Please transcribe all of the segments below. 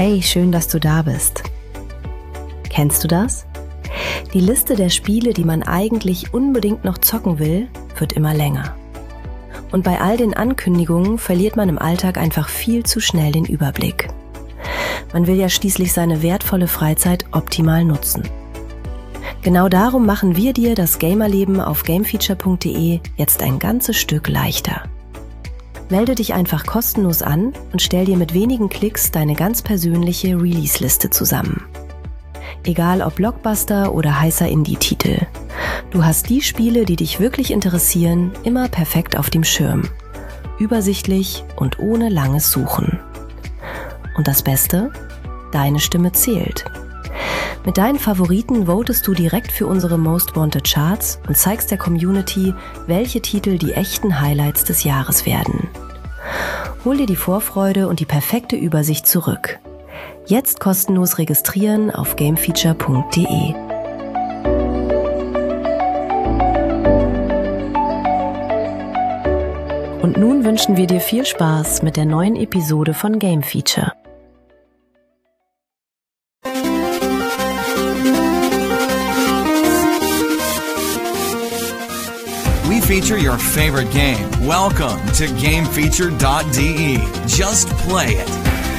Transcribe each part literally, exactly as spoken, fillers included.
Hey, schön, dass du da bist. Kennst du das? Die Liste der Spiele, die man eigentlich unbedingt noch zocken will, wird immer länger. Und bei all den Ankündigungen verliert man im Alltag einfach viel zu schnell den Überblick. Man will ja schließlich seine wertvolle Freizeit optimal nutzen. Genau darum machen wir dir das Gamerleben auf gamefeature punkt de jetzt ein ganzes Stück leichter. Melde dich einfach kostenlos an und stell dir mit wenigen Klicks deine ganz persönliche Release-Liste zusammen. Egal ob Blockbuster oder heißer Indie-Titel. Du hast die Spiele, die dich wirklich interessieren, immer perfekt auf dem Schirm. Übersichtlich und ohne langes Suchen. Und das Beste? Deine Stimme zählt. Mit deinen Favoriten votest du direkt für unsere Most Wanted Charts und zeigst der Community, welche Titel die echten Highlights des Jahres werden. Hol dir die Vorfreude und die perfekte Übersicht zurück. Jetzt kostenlos registrieren auf gamefeature punkt de. Und nun wünschen wir dir viel Spaß mit der neuen Episode von Game Feature. We feature your favorite game. Welcome to game feature dot de. Just play it.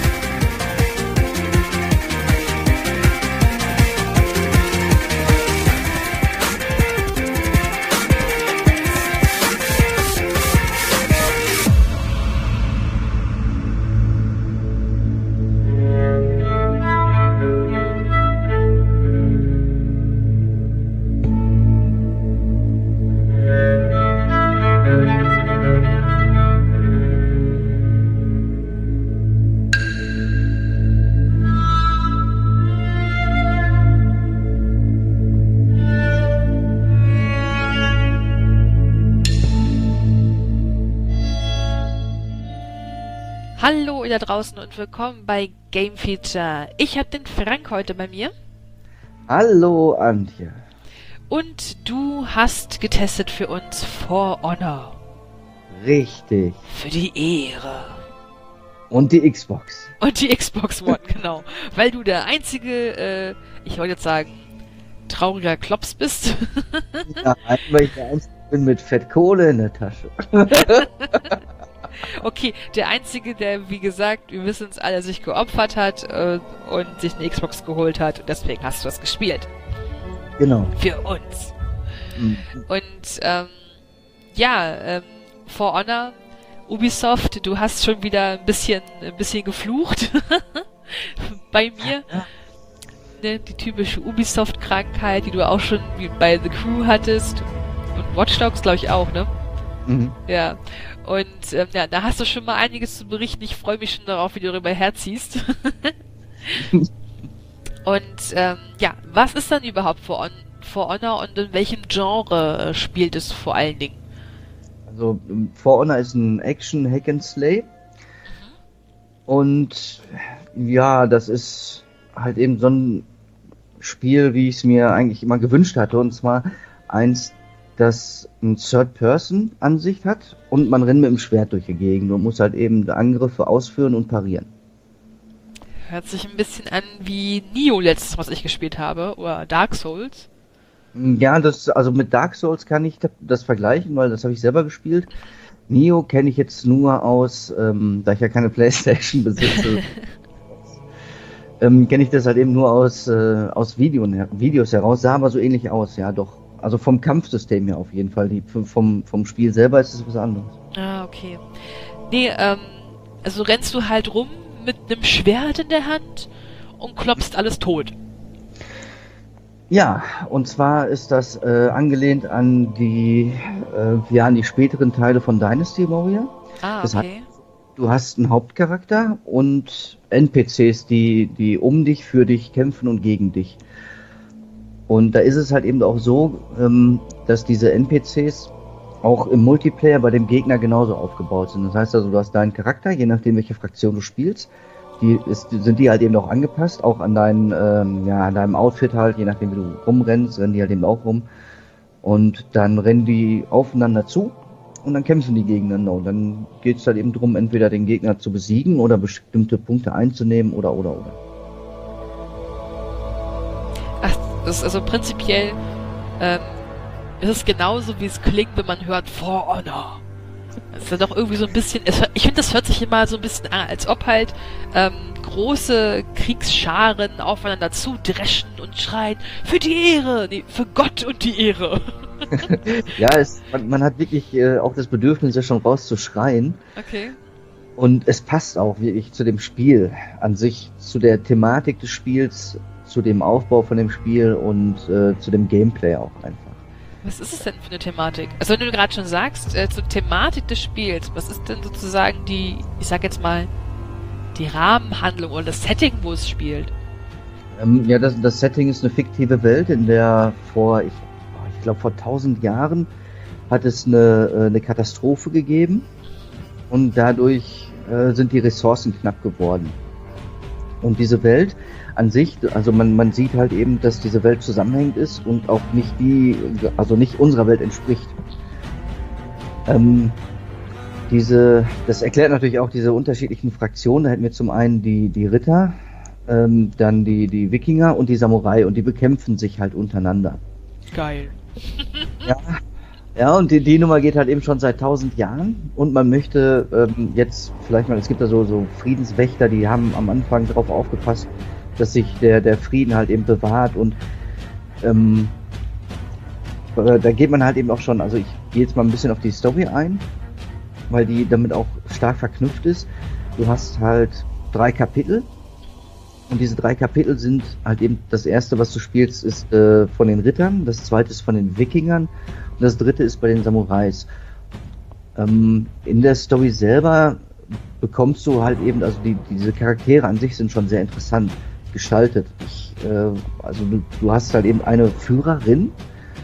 Hallo ihr da draußen und willkommen bei Game Feature. Ich habe den Frank heute bei mir. Hallo Antje. Und du hast getestet für uns For Honor. Richtig. Für die Ehre. Und die Xbox. Und die Xbox One, genau. Weil du der einzige, äh, ich wollte jetzt sagen, trauriger Klops bist. Ja, weil ich der Einzige bin mit Fettkohle in der Tasche. Okay, der Einzige, der, wie gesagt, wir wissen es alle, sich geopfert hat äh, und sich eine Xbox geholt hat. Und deswegen hast du das gespielt. Genau. Für uns. Mhm. Und, ähm, ja, ähm, For Honor, Ubisoft, du hast schon wieder ein bisschen, ein bisschen geflucht. Bei mir. Ja. Ne, die typische Ubisoft-Krankheit, die du auch schon wie bei The Crew hattest. Und Watch Dogs, glaube ich, auch, ne? Mhm. Ja. Und ähm, ja, da hast du schon mal einiges zu berichten. Ich freue mich schon darauf, wie du darüber herziehst. Und ähm, ja, was ist dann überhaupt For, On- For Honor und in welchem Genre äh, spielt es vor allen Dingen? Also For Honor ist ein Action Hack and Slay. Und ja, das ist halt eben so ein Spiel, wie ich es mir eigentlich immer gewünscht hatte. Und zwar eins, das eine Third-Person-Ansicht hat und man rennt mit dem Schwert durch die Gegend und muss halt eben Angriffe ausführen und parieren. Hört sich ein bisschen an wie Nioh letztes, was ich gespielt habe, oder Dark Souls. Ja, das, also mit Dark Souls kann ich das vergleichen, weil das habe ich selber gespielt. Nioh kenne ich jetzt nur aus, ähm, da ich ja keine Playstation besitze, ähm, kenne ich das halt eben nur aus, äh, aus Video, Videos heraus, sah aber so ähnlich aus, ja doch. Also vom Kampfsystem her auf jeden Fall. Die, vom, vom Spiel selber ist es was anderes. Ah, okay. Nee, ähm, also rennst du halt rum mit einem Schwert in der Hand und klopfst alles tot. Ja, und zwar ist das äh, angelehnt an die, äh, ja, an die späteren Teile von Dynasty Warrior. Ah, Das okay. heißt, du hast einen Hauptcharakter und N P Cs, die, die um dich, für dich kämpfen und gegen dich. Und da ist es halt eben auch so, ähm, dass diese N P Cs auch im Multiplayer bei dem Gegner genauso aufgebaut sind. Das heißt also, du hast deinen Charakter, je nachdem welche Fraktion du spielst, die ist, sind die halt eben auch angepasst, auch an deinen, ähm, ja, an deinem Outfit halt, je nachdem wie du rumrennst, rennen die halt eben auch rum. Und dann rennen die aufeinander zu und dann kämpfen die gegeneinander und dann geht es halt eben darum, entweder den Gegner zu besiegen oder bestimmte Punkte einzunehmen oder oder oder. Ach, das ist also prinzipiell ähm, ist es genauso, wie es klingt, wenn man hört For Honor. Das ist ja doch irgendwie so ein bisschen, es, ich finde, das hört sich immer so ein bisschen an, als ob halt ähm, große Kriegsscharen aufeinander zudreschen und schreien, für die Ehre, nee, für Gott und die Ehre. Ja, es, man, man hat wirklich äh, auch das Bedürfnis, ja schon rauszuschreien. Okay. Und es passt auch wirklich zu dem Spiel an sich, zu der Thematik des Spiels, zu dem Aufbau von dem Spiel und äh, zu dem Gameplay auch einfach. Was ist es denn für eine Thematik? Also wenn du gerade schon sagst, äh, zur Thematik des Spiels, was ist denn sozusagen die, ich sag jetzt mal, die Rahmenhandlung oder das Setting, wo es spielt? Ähm, ja, das, das Setting ist eine fiktive Welt, in der vor, ich, ich glaube vor tausend Jahren hat es eine, äh, eine Katastrophe gegeben und dadurch äh, sind die Ressourcen knapp geworden. Und diese Welt an sich, also man, man sieht halt eben, dass diese Welt zusammenhängend ist und auch nicht die, also nicht unserer Welt entspricht. Ähm, diese, das erklärt natürlich auch diese unterschiedlichen Fraktionen. Da hätten wir zum einen die, die Ritter, ähm, dann die, die Wikinger und die Samurai und die bekämpfen sich halt untereinander. Geil. Ja, ja, und die, die Nummer geht halt eben schon seit tausend Jahren und man möchte ähm, jetzt vielleicht mal, es gibt da so, so Friedenswächter, die haben am Anfang darauf aufgepasst, dass sich der, der Frieden halt eben bewahrt und ähm, da geht man halt eben auch schon, also ich gehe jetzt mal ein bisschen auf die Story ein, weil die damit auch stark verknüpft ist. Du hast halt drei Kapitel und diese drei Kapitel sind halt eben, das erste, was du spielst, ist äh, von den Rittern, das zweite ist von den Wikingern und das dritte ist bei den Samurais. Ähm, in der Story selber bekommst du halt eben, also die, diese Charaktere an sich sind schon sehr interessant gestaltet. Ich, äh, also du, du hast halt eben eine Führerin,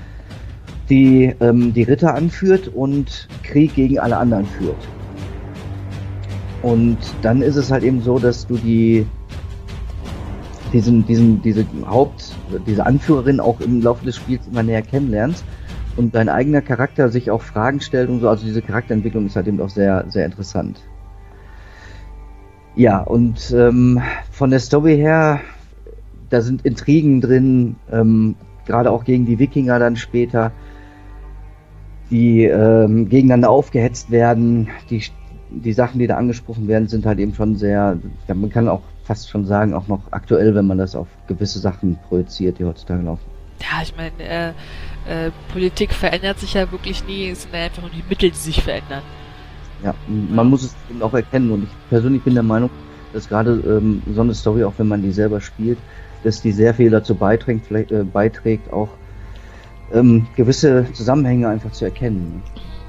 die ähm, die Ritter anführt und Krieg gegen alle anderen führt. Und dann ist es halt eben so, dass du die diesen diesen diese Haupt diese Anführerin auch im Laufe des Spiels immer näher kennenlernst und dein eigener Charakter sich auch Fragen stellt und so. Also diese Charakterentwicklung ist halt eben auch sehr sehr interessant. Ja, und ähm, von der Story her, da sind Intrigen drin, ähm, gerade auch gegen die Wikinger dann später, die ähm, gegeneinander aufgehetzt werden. Die, die Sachen, die da angesprochen werden, sind halt eben schon sehr, ja, man kann auch fast schon sagen, auch noch aktuell, wenn man das auf gewisse Sachen projiziert, die heutzutage laufen. Ja, ich meine, äh, äh, Politik verändert sich ja wirklich nie, es sind ja einfach nur die Mittel, die sich verändern. Ja, man muss es eben auch erkennen und ich persönlich bin der Meinung, dass gerade ähm, so eine Story, auch wenn man die selber spielt, dass die sehr viel dazu beiträgt, vielleicht, äh, beiträgt auch ähm, gewisse Zusammenhänge einfach zu erkennen.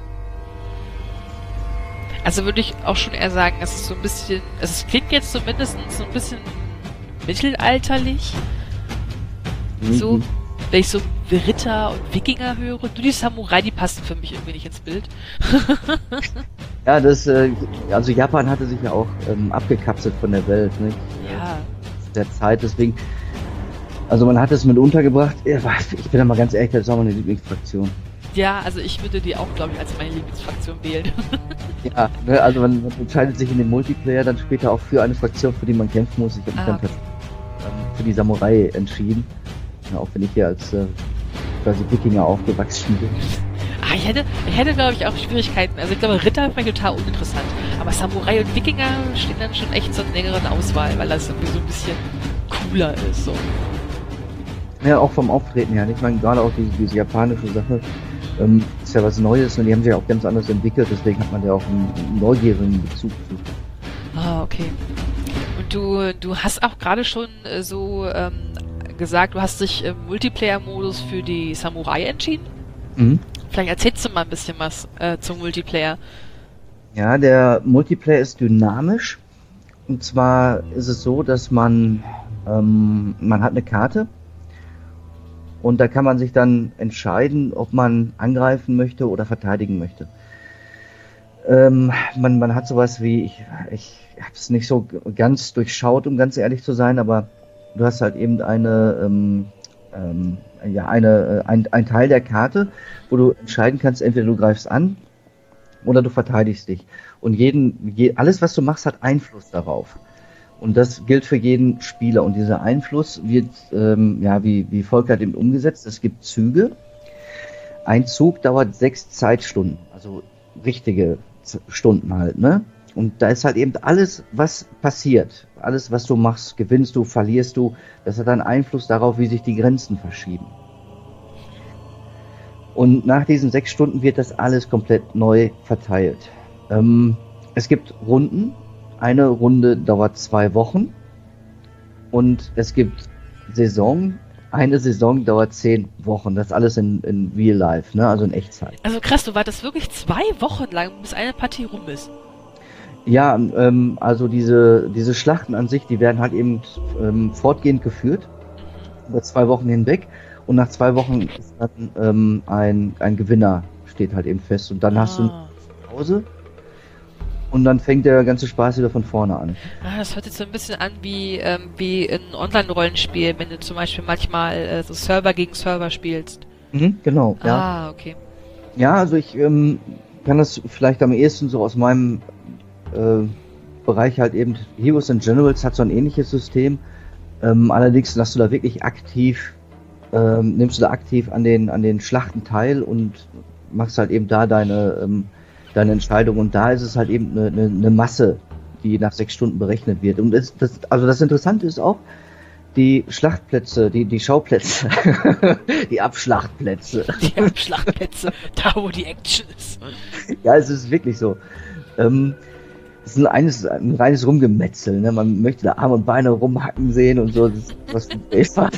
Also würde ich auch schon eher sagen, es ist so ein bisschen, also es klingt jetzt zumindest so ein bisschen mittelalterlich, Mhm. so, wenn ich so Ritter und Wikinger höre. Nur die Samurai, die passen für mich irgendwie nicht ins Bild. Ja, das, äh, also Japan hatte sich ja auch ähm, abgekapselt von der Welt, nicht? Ja. Der Zeit, deswegen, also man hat es mit untergebracht. Ich bin da mal ganz ehrlich, das ist auch meine Lieblingsfraktion. Ja, also ich würde die auch, glaube ich, als meine Lieblingsfraktion wählen. Ja, ne, also man, man entscheidet sich in dem Multiplayer dann später auch für eine Fraktion, für die man kämpfen muss. Ich habe mich Ah, dann okay. tatsächlich ähm, für die Samurai entschieden. Ja, auch wenn ich hier als äh, quasi Wikinger aufgewachsen bin. Ah, ich hätte, ich hätte, glaube ich, auch Schwierigkeiten. Also ich glaube, Ritter fand ich total uninteressant. Aber Samurai und Wikinger stehen dann schon echt zur längeren Auswahl, weil das irgendwie so ein bisschen cooler ist. So. Ja, auch vom Auftreten her. Ich meine, gerade auch diese, diese japanische Sache ähm, ist ja was Neues und die haben sich ja auch ganz anders entwickelt, deswegen hat man ja auch einen neugierigen Bezug zu. Ah, okay. Und du, du hast auch gerade schon äh, so ähm, gesagt, du hast dich im Multiplayer-Modus für die Samurai entschieden. Mhm. Vielleicht erzählst du mal ein bisschen was äh, zum Multiplayer. Ja, der Multiplayer ist dynamisch. Und zwar ist es so, dass man, ähm, man hat eine Karte und da kann man sich dann entscheiden, ob man angreifen möchte oder verteidigen möchte. Ähm, man, man hat sowas wie, ich, ich habe es nicht so ganz durchschaut, um ganz ehrlich zu sein, aber du hast halt eben eine, ähm, ähm, ja, eine, ein, ein Teil der Karte, wo du entscheiden kannst, entweder du greifst an oder du verteidigst dich. Und jeden, je, alles, was du machst, hat Einfluss darauf. Und das gilt für jeden Spieler. Und dieser Einfluss wird, ähm, ja, wie, wie Volker hat eben umgesetzt. Es gibt Züge. Ein Zug dauert sechs Zeitstunden, also richtige Z- Stunden halt, ne? Und da ist halt eben alles, was passiert, alles, was du machst, gewinnst du, verlierst du, das hat einen Einfluss darauf, wie sich die Grenzen verschieben. Und nach diesen sechs Stunden wird das alles komplett neu verteilt. Ähm, es gibt Runden. Eine Runde dauert zwei Wochen. Und es gibt Saison. Eine Saison dauert zehn Wochen. Das alles in, in Real Life, ne? Also in Echtzeit. Also krass, du wartest wirklich zwei Wochen lang, bis eine Partie rum ist. Ja, ähm, also diese, diese Schlachten an sich, die werden halt eben ähm, fortgehend geführt. Über zwei Wochen hinweg. Und nach zwei Wochen ist dann ähm, ein, ein Gewinner, steht halt eben fest. Und dann Ah. hast du eine Pause. Und dann fängt der ganze Spaß wieder von vorne an. Ah, das hört sich so ein bisschen an wie, ähm, wie ein Online-Rollenspiel, wenn du zum Beispiel manchmal äh, so Server gegen Server spielst. Mhm, genau, ja. Ah, okay. Ja, also ich ähm, kann das vielleicht am ehesten so aus meinem äh, Bereich halt eben, Heroes and Generals hat so ein ähnliches System. Ähm, allerdings lässt du da wirklich aktiv, ähm, nimmst du da aktiv an den, an den Schlachten teil und machst halt eben da deine, ähm, deine Entscheidung. Und da ist es halt eben eine, eine, eine Masse, die nach sechs Stunden berechnet wird. Und das, das, also das Interessante ist auch, die Schlachtplätze, die, die Schauplätze, die Abschlachtplätze. Die Abschlachtplätze, da wo die Action ist. Ja, es ist wirklich so. Ähm, es ist ein, eines, ein reines Rumgemetzel, ne? Man möchte da Arme und Beine rumhacken sehen und so, das ist was für Braveheart.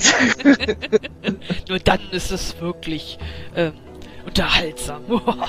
Nur dann ist es wirklich ähm, unterhaltsam.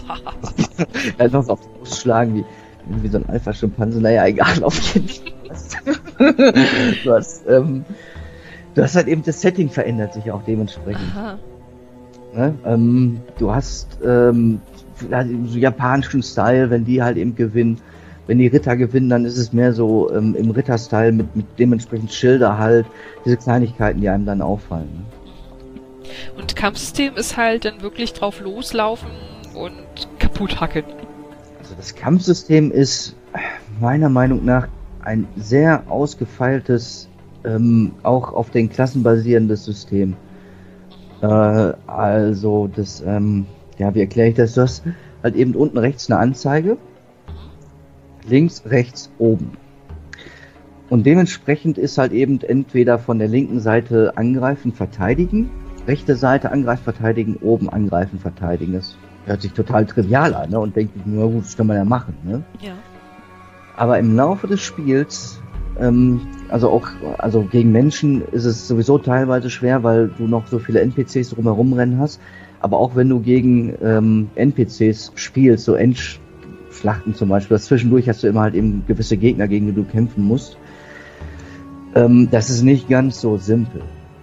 Ja, noch auf die Brust schlagen, wie, wie so ein Alpha-Schimpanse, naja, egal, auf jeden Fall. Du hast, ähm, du hast halt eben, das Setting verändert sich auch dementsprechend. Aha. Ne? Ähm, du hast ähm, so japanischen Style, wenn die halt eben gewinnen. Wenn die Ritter gewinnen, dann ist es mehr so ähm, im Ritter-Style mit, mit dementsprechend Schilder halt, diese Kleinigkeiten, die einem dann auffallen. Ne? Und Kampfsystem ist halt dann wirklich drauf loslaufen und kaputt hacken. Also das Kampfsystem ist meiner Meinung nach ein sehr ausgefeiltes, ähm, auch auf den Klassen basierendes System. Äh, also das, ähm, ja, wie erkläre ich das? Du hast halt eben unten rechts eine Anzeige. Links, rechts, oben. Und dementsprechend ist halt eben entweder von der linken Seite angreifen, verteidigen, rechte Seite angreifen, verteidigen, oben angreifen, verteidigen. Das hört sich total trivial an, ne? Und denkt, na gut, das kann man ja machen, ne? Ja. Aber im Laufe des Spiels, ähm, also auch, also gegen Menschen ist es sowieso teilweise schwer, weil du noch so viele N P Cs drumherum rennen hast. Aber auch wenn du gegen ähm, N P Cs spielst, so End Schlachten zum Beispiel, das zwischendurch hast du immer halt eben gewisse Gegner, gegen die du kämpfen musst. Ähm, das ist nicht ganz so simpel,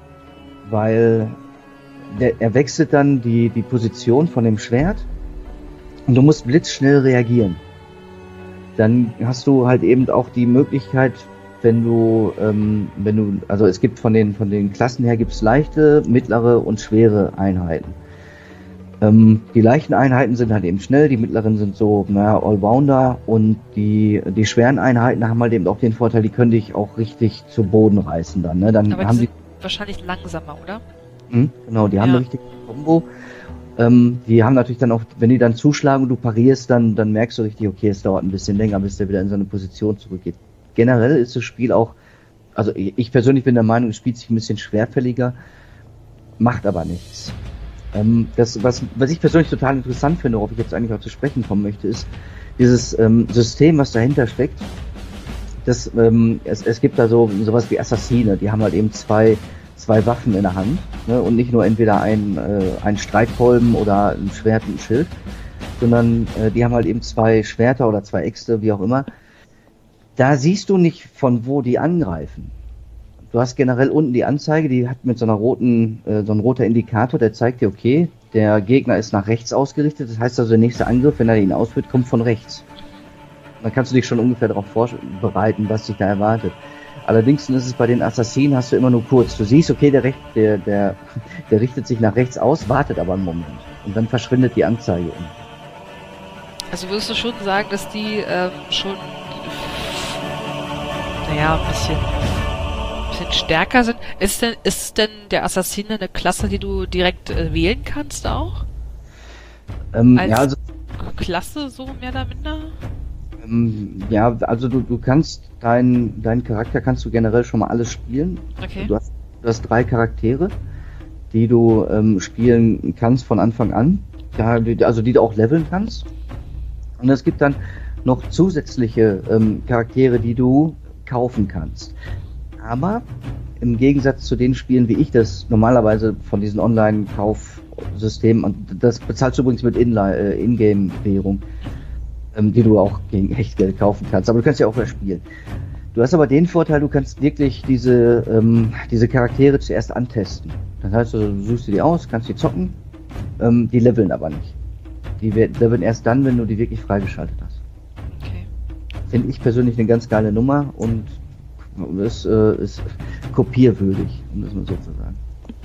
weil der, er wechselt dann die, die Position von dem Schwert und du musst blitzschnell reagieren. Dann hast du halt eben auch die Möglichkeit, wenn du, ähm, wenn du, also es gibt von den, von den Klassen her gibt's leichte, mittlere und schwere Einheiten. Ähm, die leichten Einheiten sind halt eben schnell, die mittleren sind so, naja, Allrounder und die, die schweren Einheiten haben halt eben auch den Vorteil, die können dich auch richtig zu Boden reißen dann, ne? Dann Aber haben die die, sind wahrscheinlich langsamer, oder? mh, genau, die haben Ja. eine richtige Kombo. Ähm, die haben natürlich dann auch, wenn die dann zuschlagen und du parierst, dann, dann merkst du richtig, okay, es dauert ein bisschen länger, bis der wieder in seine Position zurückgeht. Generell ist das Spiel auch, also ich, ich persönlich bin der Meinung, es spielt sich ein bisschen schwerfälliger, macht aber nichts. Ähm, das, was, was ich persönlich total interessant finde, worauf ich jetzt eigentlich auch zu sprechen kommen möchte, ist dieses ähm, System, was dahinter steckt. Das, ähm, es, es gibt da so sowas wie Assassine, die haben halt eben zwei, zwei Waffen in der Hand, ne? Und nicht nur entweder ein, äh, ein Streitkolben oder ein Schwert und ein Schild, sondern äh, die haben halt eben zwei Schwerter oder zwei Äxte, wie auch immer. Da siehst du nicht, von wo die angreifen. Du hast generell unten die Anzeige, die hat mit so einer roten, äh, so ein roter Indikator, der zeigt dir, okay, der Gegner ist nach rechts ausgerichtet. Das heißt also, der nächste Angriff, wenn er ihn ausführt, kommt von rechts. Dann kannst du dich schon ungefähr darauf vorbereiten, was dich da erwartet. Allerdings ist es bei den Assassinen, hast du immer nur kurz. Du siehst, okay, der, Recht, der, der, der richtet sich nach rechts aus, wartet aber einen Moment. Und dann verschwindet die Anzeige um. Also würdest du schon sagen, dass die ähm, schon, naja, ein bisschen, ein bisschen stärker sind? Ist denn, ist denn der Assassine eine Klasse, die du direkt äh, wählen kannst auch? Ähm, Als ja, also, Klasse, so mehr oder minder? ähm, ja, also du, du kannst deinen deinen Charakter kannst du generell schon mal alles spielen. Okay. Du hast, du hast drei Charaktere, die du ähm, spielen kannst von Anfang an. Ja, die, also die du auch leveln kannst. Und es gibt dann noch zusätzliche ähm, Charaktere, die du kaufen kannst. Aber im Gegensatz zu den Spielen, wie ich das normalerweise von diesen Online-Kaufsystemen, und das bezahlst du übrigens mit Inli- äh, Ingame-Währung, ähm, die du auch gegen Echtgeld kaufen kannst, aber du kannst ja auch verspielen. Du hast aber den Vorteil, du kannst wirklich diese, ähm, diese Charaktere zuerst antesten. Das heißt, du suchst dir die aus, kannst die zocken, ähm, die leveln aber nicht. Die leveln erst dann, wenn du die wirklich freigeschaltet hast. Okay. Finde ich persönlich eine ganz geile Nummer und es äh, ist kopierwürdig, um das mal so zu sagen.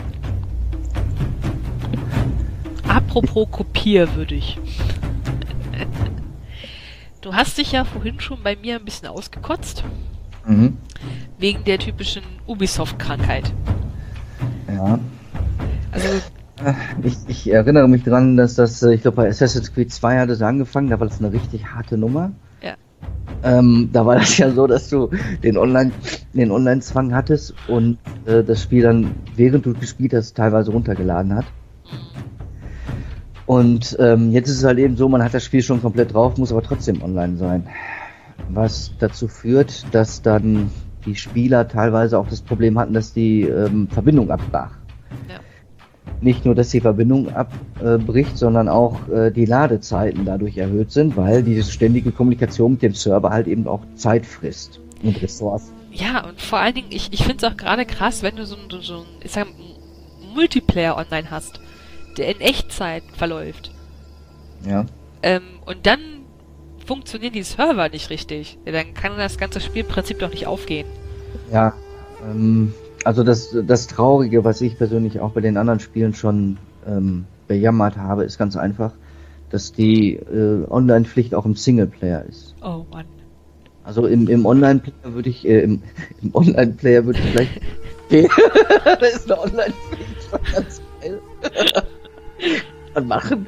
Apropos kopierwürdig. Du hast dich ja vorhin schon bei mir ein bisschen ausgekotzt. Mhm. Wegen der typischen Ubisoft-Krankheit. Ja. Also, Ich, ich erinnere mich dran, dass das, ich glaube bei Assassin's Creed zwei hat es angefangen, da war das eine richtig harte Nummer. ja. Ähm, da war das ja so, dass du den Online, den Online-Zwang hattest und äh, das Spiel dann, während du gespielt hast, teilweise runtergeladen hat. Und ähm, jetzt ist es halt eben so, man hat das Spiel schon komplett drauf, muss aber trotzdem online sein. Was dazu führt, dass dann die Spieler teilweise auch das Problem hatten, dass die ähm, Verbindung abbrach. Ja. Nicht nur, dass die Verbindung abbricht, sondern auch äh, die Ladezeiten dadurch erhöht sind, weil diese ständige Kommunikation mit dem Server halt eben auch Zeit frisst und Ressourcen. Ja, und vor allen Dingen, ich, ich finde es auch gerade krass, wenn du so, ein- so ein, ich sag, einen Multiplayer online hast, der in Echtzeit verläuft. Ja. Ähm, und dann funktionieren die Server nicht richtig. Ja, dann kann das ganze Spielprinzip doch nicht aufgehen. Ja. Ähm, also das, das Traurige, was ich persönlich auch bei den anderen Spielen schon ähm, bejammert habe, ist ganz einfach, dass die äh, Online-Pflicht auch im Singleplayer ist. Oh Mann. Also im, im Online-Player würde ich, äh, im, im Online-Player würde ich vielleicht, da ist eine Online-Pflicht, war ganz geil. Kann man machen.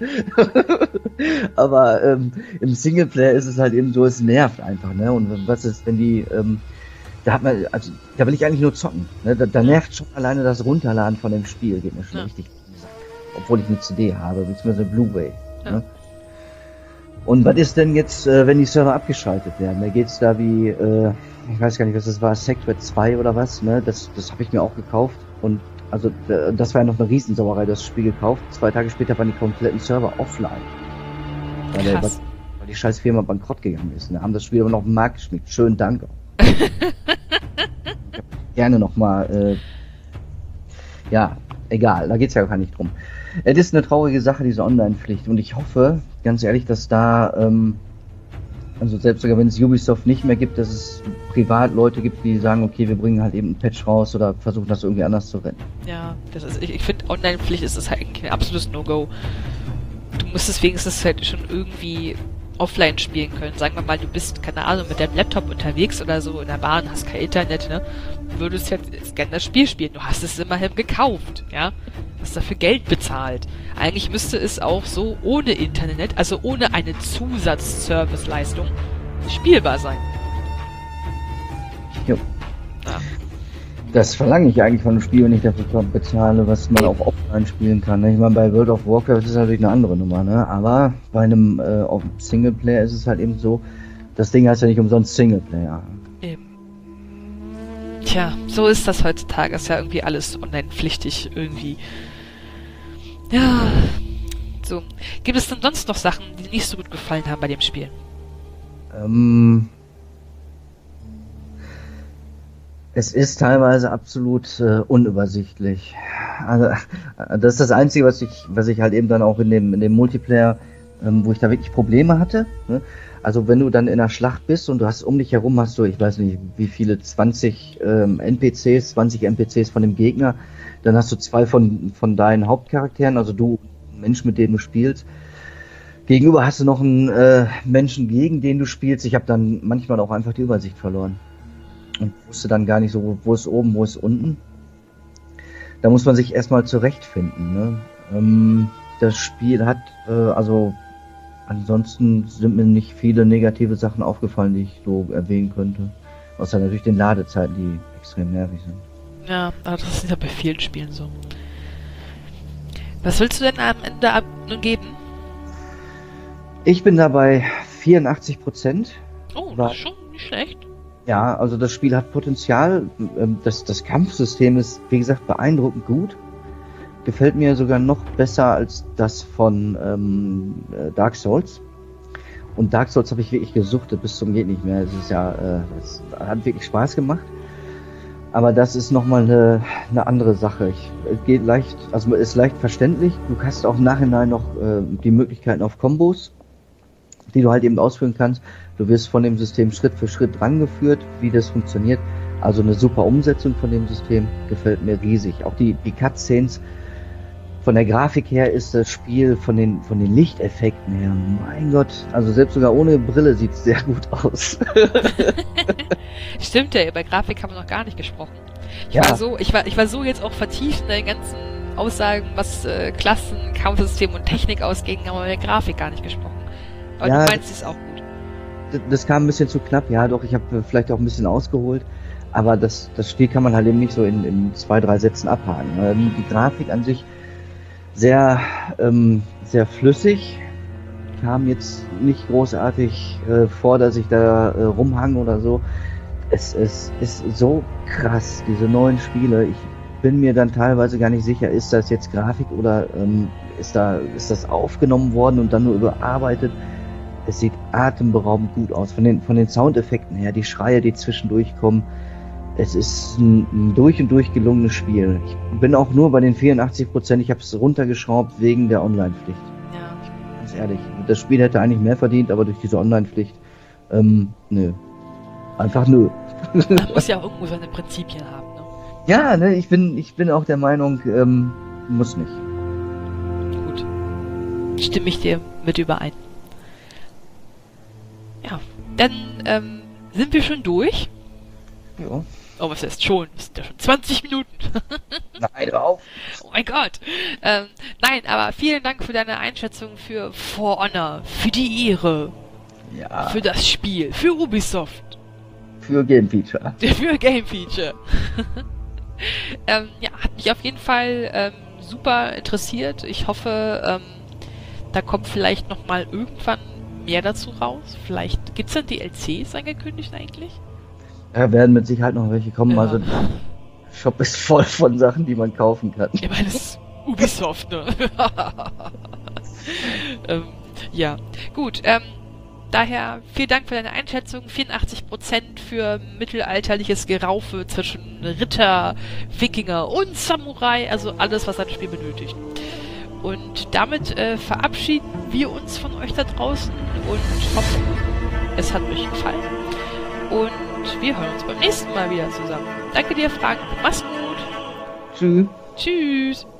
Aber ähm, im Singleplayer ist es halt eben so, es nervt einfach, ne? Und was ist, wenn die, ähm, da hat man, also da will ich eigentlich nur zocken, ne? Da, da nervt schon alleine das Runterladen von dem Spiel, geht mir schon Ja. richtig auf den Sack. Obwohl ich eine C D habe, beziehungsweise eine Blu-ray. Ja. Ne? Und was ist denn jetzt, äh, wenn die Server abgeschaltet werden? Da geht's da wie, äh, ich weiß gar nicht, was das war, Sacred zwei oder was, ne? Das, das habe ich mir auch gekauft und also äh, das war ja noch eine Riesensauerei, das Spiel gekauft. Zwei Tage später waren die kompletten Server offline. Weil, der, Krass. weil die scheiß Firma bankrott gegangen ist. Ne? Haben das Spiel aber noch auf den Markt geschmiert. Schönen Dank. Ich hab gerne nochmal, äh, ja, egal, da geht's ja gar nicht drum. Es ist eine traurige Sache, diese Online-Pflicht. Und ich hoffe, ganz ehrlich, dass da, ähm, also selbst sogar wenn es Ubisoft nicht mehr gibt, dass es privat Leute gibt, die sagen, okay, wir bringen halt eben ein Patch raus oder versuchen das irgendwie anders zu retten. Ja, das ist, ich, ich finde, Online-Pflicht ist das halt eigentlich ein absolutes No-Go. Du müsstest wenigstens halt schon irgendwie offline spielen können. Sagen wir mal, du bist, keine Ahnung, mit deinem Laptop unterwegs oder so in der Bahn, hast kein Internet, ne? Du würdest jetzt gerne das Spiel spielen. Du hast es immerhin gekauft, ja? Hast dafür Geld bezahlt. Eigentlich müsste es auch so ohne Internet, also ohne eine Zusatzserviceleistung, spielbar sein. Jo. Ja. Das verlange ich eigentlich von einem Spiel, wenn ich dafür bezahle, was man auch offline spielen kann. Ne? Ich meine, bei World of Warcraft ist es natürlich eine andere Nummer, ne? Aber bei einem äh, auf dem Singleplayer ist es halt eben so, das Ding heißt ja nicht umsonst Singleplayer. Eben. Tja, so ist das heutzutage. Ist ja irgendwie alles online-pflichtig irgendwie. Ja. So. Gibt es denn sonst noch Sachen, die dir nicht so gut gefallen haben bei dem Spiel? Ähm, es ist teilweise absolut äh, unübersichtlich. Also das ist das Einzige, was ich, was ich halt eben dann auch in dem, in dem Multiplayer, ähm, wo ich da wirklich Probleme hatte. Ne? Also wenn du dann in der Schlacht bist und du hast um dich herum hast du, ich weiß nicht, wie viele, zwanzig ähm, N P Cs, zwanzig N P Cs von dem Gegner, dann hast du zwei von, von deinen Hauptcharakteren, also du, Mensch, mit dem du spielst. gegenüber hast du noch einen äh, Menschen, gegen den du spielst. Ich habe dann manchmal auch einfach die Übersicht verloren und wusste dann gar nicht so, wo ist oben, wo ist unten. Da muss man sich erstmal zurechtfinden. Ne? Ähm, das Spiel hat, äh, also ansonsten sind mir nicht viele negative Sachen aufgefallen, die ich so erwähnen könnte. Außer natürlich den Ladezeiten, die extrem nervig sind. Ja, aber das ist ja bei vielen Spielen so. Was willst du denn am Ende ab nun geben? Ich bin da bei vierundachtzig Prozent. Oh, das ist schon nicht schlecht. Ja, also das Spiel hat Potenzial. Das, das Kampfsystem ist, wie gesagt, beeindruckend gut. Gefällt mir sogar noch besser als das von ähm, Dark Souls. Und Dark Souls habe ich wirklich gesuchtet bis zum geht nicht mehr. Es ist ja, äh, es hat wirklich Spaß gemacht. Aber das ist nochmal eine, eine andere Sache. Ich, es geht leicht, also ist leicht verständlich. Du hast auch im Nachhinein noch äh, die Möglichkeiten auf Kombos, die du halt eben ausführen kannst. Du wirst von dem System Schritt für Schritt rangeführt, wie das funktioniert. Also eine super Umsetzung von dem System, gefällt mir riesig. Auch die, die Cutscenes, von der Grafik her ist das Spiel von den, von den Lichteffekten her, mein Gott, also selbst sogar ohne Brille sieht es sehr gut aus. Stimmt ja, über Grafik haben wir noch gar nicht gesprochen. Ich Ja. war so, ich war, ich war so jetzt auch vertieft in den ganzen Aussagen, was äh, Klassen, Kampfsystem und Technik ausging, aber über Grafik gar nicht gesprochen. Aber Ja. du meinst es auch gut. Das- Das kam ein bisschen zu knapp, ja doch, ich habe vielleicht auch ein bisschen ausgeholt, aber das, das Spiel kann man halt eben nicht so in, in zwei, drei Sätzen abhaken. Ähm, Die Grafik an sich sehr, ähm, sehr flüssig, kam jetzt nicht großartig äh, vor, dass ich da äh, rumhang oder so. Es, es ist so krass, diese neuen Spiele. Ich bin mir dann teilweise gar nicht sicher, ist das jetzt Grafik oder ähm, ist da ist das aufgenommen worden und dann nur überarbeitet. Es sieht atemberaubend gut aus. Von den, von den Soundeffekten her, die Schreie, die zwischendurch kommen. Es ist ein, ein durch und durch gelungenes Spiel. Ich bin auch nur bei den vierundachtzig Prozent. Ich habe es runtergeschraubt wegen der Online-Pflicht. Ja. Ganz ehrlich. Das Spiel hätte eigentlich mehr verdient, aber durch diese Online-Pflicht, ähm, nö. Einfach nö. Man muss ja auch irgendwo seine Prinzipien haben, ne? Ja, ne, ich bin, ich bin auch der Meinung, ähm, muss nicht. Gut. Stimme ich dir mit überein. Ja, dann ähm, sind wir schon durch. Ja. Oh, was heißt schon? Das sind ja schon zwanzig Minuten. Nein, hör auf. Oh mein Gott. Ähm, nein, aber vielen Dank für deine Einschätzung für For Honor, für die Ehre, Ja. für das Spiel, für Ubisoft, Für Game Feature. für Game Feature. ähm, ja, hat mich auf jeden Fall ähm, super interessiert. Ich hoffe, ähm, da kommt vielleicht nochmal irgendwann mehr dazu raus. Vielleicht gibt's dann D L Cs angekündigt eigentlich? Da werden mit Sicherheit noch welche kommen. Ja. Also, der Shop ist voll von Sachen, die man kaufen kann. Ich meine, es ist Ubisoft, ne? ähm, ja, gut. Ähm, daher vielen Dank für deine Einschätzung. vierundachtzig Prozent für mittelalterliches Geraufe zwischen Ritter, Wikinger und Samurai. Also alles, was ein Spiel benötigt. Und damit äh, verabschieden wir uns von euch da draußen und hoffen, es hat euch gefallen. Und wir hören uns beim nächsten Mal wieder zusammen. Danke dir, Frank. Mach's gut. Tschüss. Tschüss.